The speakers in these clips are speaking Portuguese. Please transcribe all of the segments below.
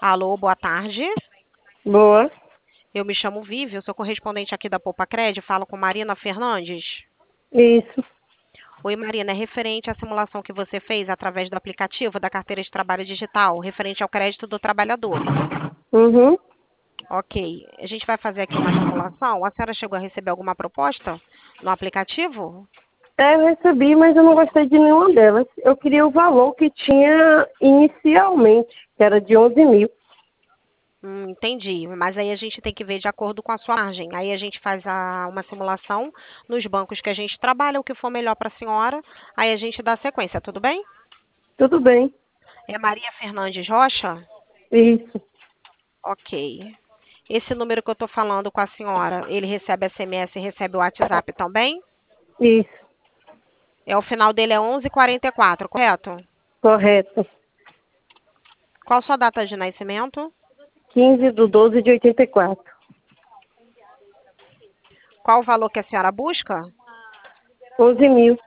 Alô, boa tarde. Boa. Eu me chamo Vivi, eu sou correspondente aqui da Poupa Cred, falo com Marina Fernandes. Isso. Oi, Marina, é referente à simulação que você fez através do aplicativo da carteira de trabalho digital, referente ao crédito do trabalhador. Uhum. Ok, a gente vai fazer aqui uma simulação. A senhora chegou a receber alguma proposta no aplicativo? Eu recebi, mas eu não gostei de nenhuma delas. Eu queria o valor que tinha inicialmente, que era de 11 mil. Entendi, mas aí a gente tem que ver de acordo com a sua margem. Aí a gente faz uma simulação nos bancos que a gente trabalha, o que for melhor para a senhora, aí a gente dá sequência, tudo bem? Tudo bem. É Maria Fernandes Rocha? Isso. Ok. Esse número que eu estou falando com a senhora, ele recebe SMS e recebe o WhatsApp também? Isso. O final dele é 11:44, correto? Correto. Qual sua data de nascimento? 15/12/84. Qual o valor que a senhora busca? 11 mil.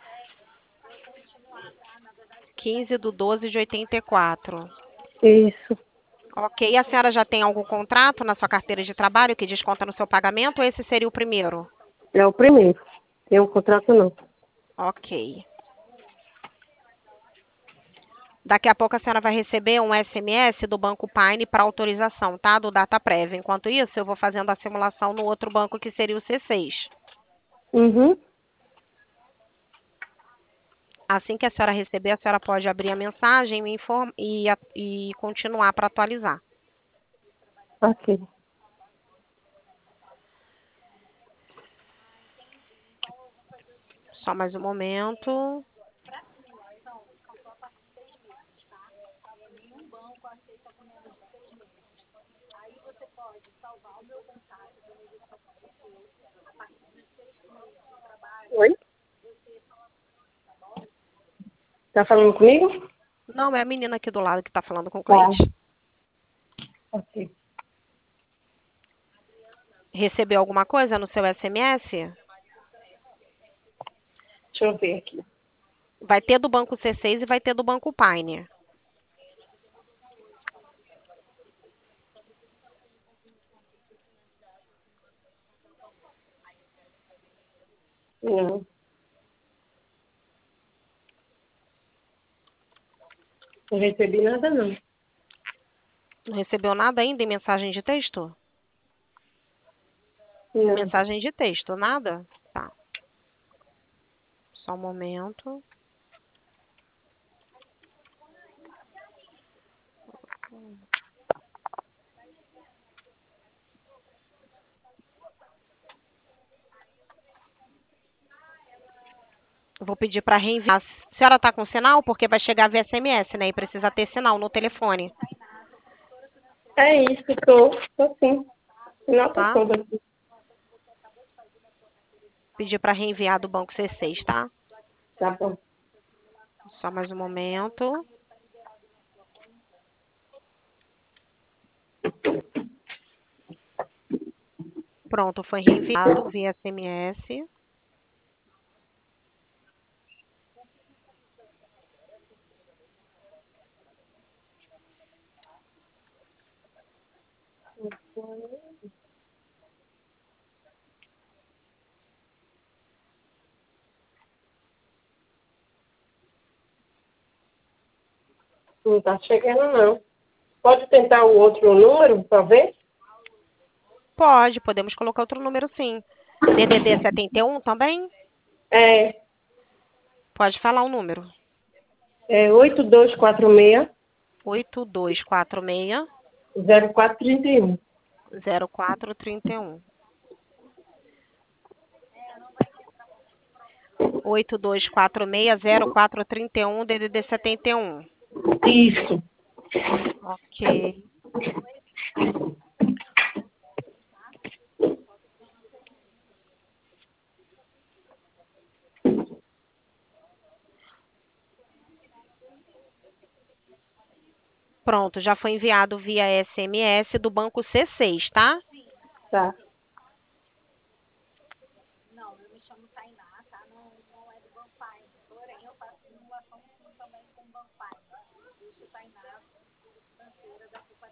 15/12/84. Isso. Ok. E a senhora já tem algum contrato na sua carteira de trabalho que desconta no seu pagamento ou esse seria o primeiro? É o primeiro. Tem um contrato não. Ok. Daqui a pouco a senhora vai receber um SMS do Banco Paine para autorização, tá? Do Data Prévia. Enquanto isso, eu vou fazendo a simulação no outro banco que seria o C6. Uhum. Assim que a senhora receber, a senhora pode abrir a mensagem e continuar para atualizar. Ok. Só mais um momento. Oi? Tá falando comigo? Não, é a menina aqui do lado que está falando com o Tá. cliente. Ok. Recebeu alguma coisa no seu SMS? Deixa eu ver aqui. Vai ter do Banco C6 e vai ter do Banco Paine. Não. Não recebi nada não. Não recebeu nada ainda em mensagem de texto? Não. Mensagem de texto, nada? Tá. Só um momento. Vou pedir para reenviar. A senhora está com sinal? Porque vai chegar via SMS, né? E precisa ter sinal no telefone, É isso, tô sim. Nota tá? toda aqui. Pedir para reenviar do Banco C6, tá? Tá bom. Só mais um momento. Pronto, foi reenviado via SMS. Não tá chegando não. Pode tentar o outro número, talvez? Pode, podemos colocar outro número sim. DDD 71 também? É, Pode falar o número. 8246 8246 0431. 0431. 8246 0431 DDD 71. Isso. Ok. Pronto, já foi enviado via SMS do banco C6, tá? Tá.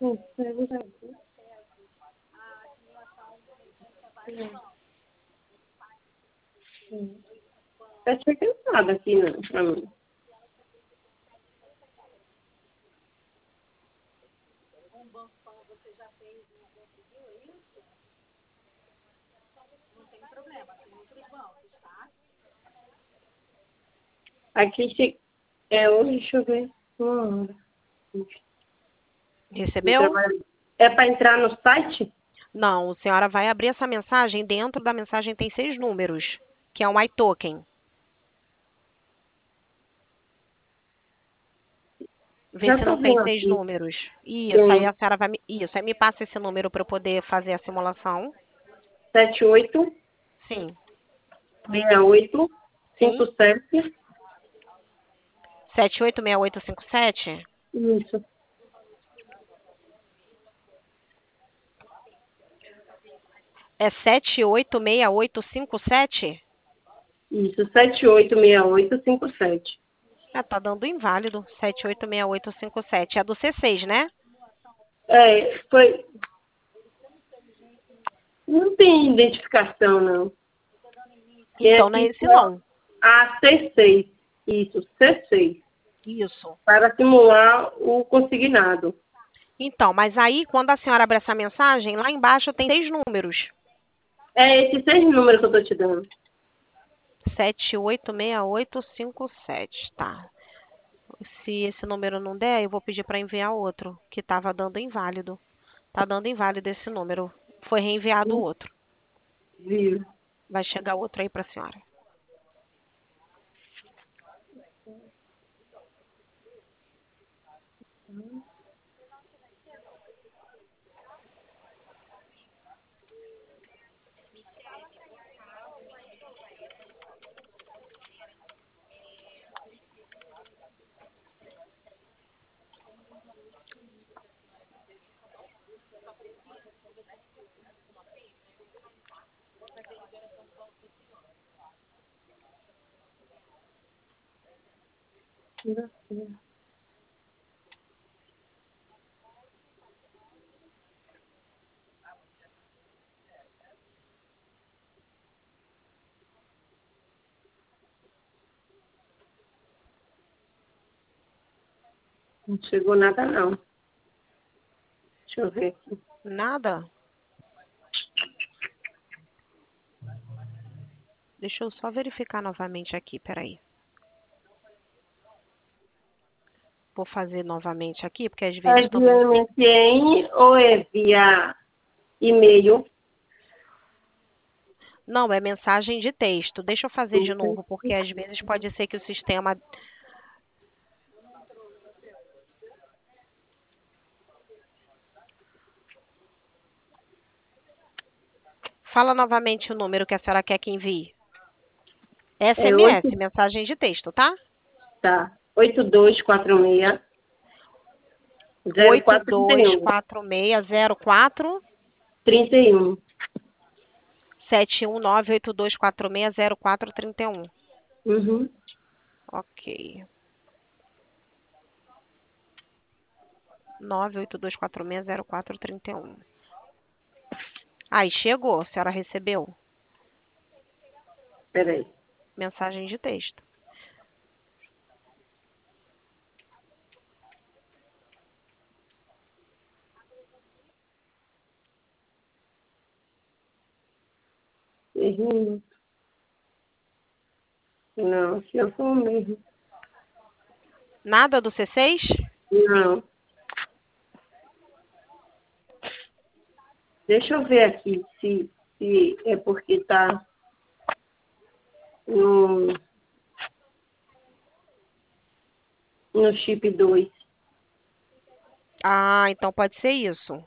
Eu tinha cansado aqui, né, pra mim. Aqui, hoje, deixa eu ver. Uma hora. Recebeu? É para entrar no site? Não, a senhora vai abrir essa mensagem. Dentro da mensagem tem 6 números, que é um iToken. Vê Já se tô não tem vendo 6 aqui. números. Isso, aí Tem a senhora vai me... Isso, aí me passa esse número para eu poder fazer a simulação. 78, Sim. 68, Sim. 57. 786857? Isso. É 786857? Isso, 786857. Ah, tá dando inválido. 786857. É do C6, né? Foi. Não tem identificação, não. Tem Então, não é aqui esse só não. a C6. Isso, C6. Isso. Para simular o consignado. Então, mas aí, quando a senhora abre essa mensagem, lá embaixo tem 6 números. É esses 6 números que eu estou te dando. 786857, tá. Se esse número não der, eu vou pedir para enviar outro, que estava dando inválido. Tá dando inválido esse número. Foi reenviado o outro. Viu? Vai chegar outro aí para a senhora. Não chegou nada, não. Deixa eu ver aqui. Nada? Deixa eu só verificar novamente aqui, peraí. Vou fazer novamente aqui, porque às É vezes via também... MSN ou é via e-mail? Não, é mensagem de texto. Deixa eu fazer de novo, porque às vezes pode ser que o sistema... Fala novamente o número que a senhora quer que envie. É SMS, 8, mensagem de texto, tá? tá. 8246 0431. 824604 31. 71982460431. Uhum. Ok. 982460431. Aí, chegou. A senhora recebeu Peraí. mensagem de texto. Uhum. Não, se eu for mesmo. Nada do C6? Não. Deixa eu ver aqui se é porque tá no, no chip 2. Ah, então pode ser isso.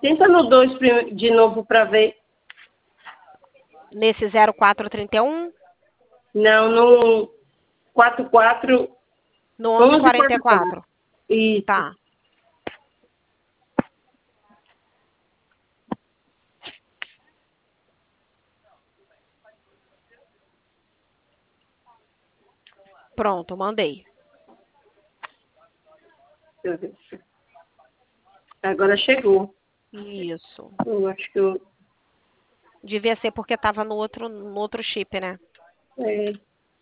Tenta no 2 de novo para ver. Nesse 0431, Não, no 44, no 1144. 1144. Isso. Tá. Pronto, mandei. Deixa eu ver. Agora chegou. Isso. Eu acho que eu... Devia ser porque estava no outro chip, né? É,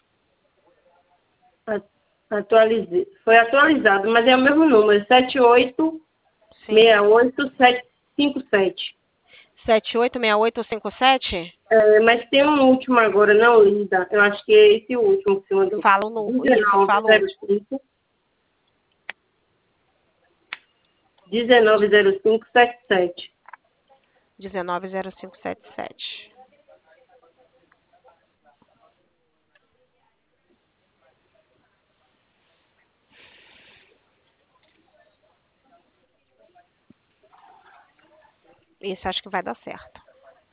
atualizei. Foi atualizado, mas é o mesmo número. Sim. 7868757. 786857? É, mas tem um último agora, não lida. Eu acho que é esse último que você mandou. Fala o número. Isso, fala o 190577. 190577. Isso acho que vai dar certo.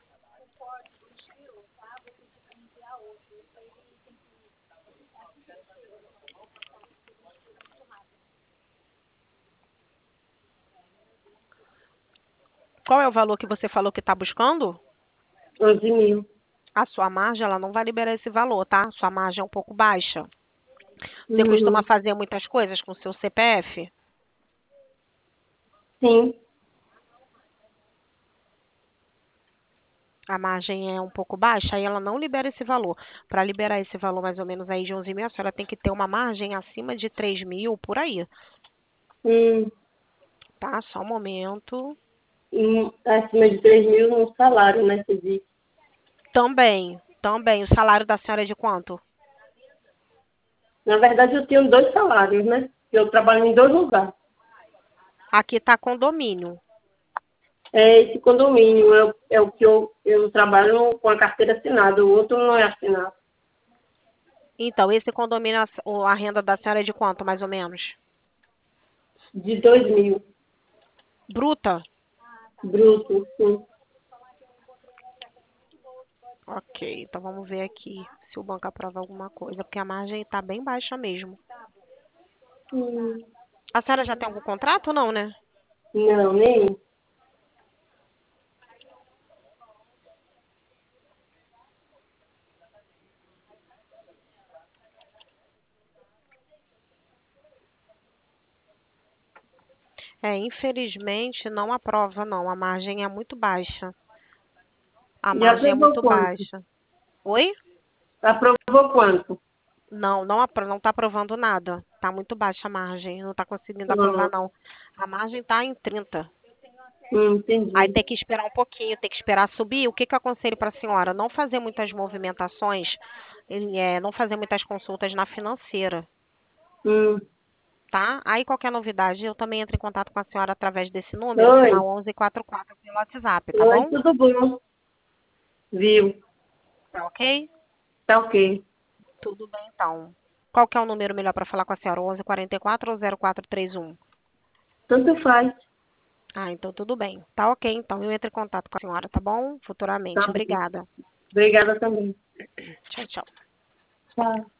Qual é o valor que você falou que está buscando? 11.000. A sua margem, ela não vai liberar esse valor, tá? Sua margem é um pouco baixa. Você costuma Uhum. fazer muitas coisas com o seu CPF? Sim. A margem é um pouco baixa, aí ela não libera esse valor. Para liberar esse valor mais ou menos aí de 11.000, a senhora tem que ter uma margem acima de 3.000, por aí, Hum. tá? Só um momento. Acima de 3.000 no salário, né? Você disse. Também. O salário da senhora é de quanto? Na verdade, eu tenho 2 salários, né? Eu trabalho em 2 lugares. Aqui tá condomínio. É esse condomínio, é o que eu trabalho com a carteira assinada, o outro não é assinado. Então, esse condomínio, a renda da senhora é de quanto, mais ou menos? De 2.000, Bruta? bruto, sim. Ok, então vamos ver aqui se o banco aprova alguma coisa, porque a margem está bem baixa mesmo. Hum. A senhora já tem algum contrato ou não, né? Não, nem. Infelizmente não aprova, não. A margem é muito baixa. A E margem é aprovou muito quanto? baixa. Oi? Aprovou quanto? Não está aprovando nada. Está muito baixa a margem. Não está conseguindo aprovar, Ah, não. A margem está em 30. Aí entendi. tem que esperar um pouquinho, tem que esperar subir. O que que eu aconselho para a senhora? Não fazer muitas movimentações, não fazer muitas consultas na financeira, Hum. tá? Aí qualquer novidade, eu também entro em contato com a senhora através desse número, Oi, final 1144 pelo WhatsApp, tá oi, bom? tudo bom? Viu? Tá ok? Tá ok. Tudo bem, então. Qual que é o número melhor para falar com a senhora? 1144 ou 0431? Tanto faz. Ah, então tudo bem. Tá ok, então eu entro em contato com a senhora, tá bom? Tá Futuramente. bom. Obrigada. Obrigada também. Tchau, tchau. Tchau.